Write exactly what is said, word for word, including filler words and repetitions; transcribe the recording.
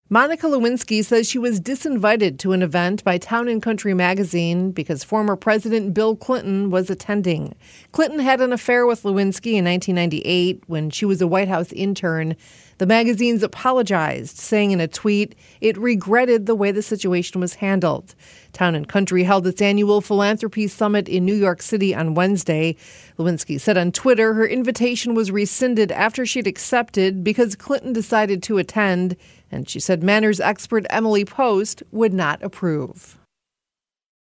Monica Lewinsky says she was disinvited to an event by Town and Country magazine because former President Bill Clinton was attending. Clinton had an affair with Lewinsky in nineteen ninety-eight when she was a White House intern. The magazines apologized, saying in a tweet it regretted the way the situation was handled. Town and Country held its annual philanthropy summit in New York City on Wednesday. Lewinsky said on Twitter her invitation was rescinded after she'd accepted because Clinton decided to attend, and she said manners expert Emily Post would not approve.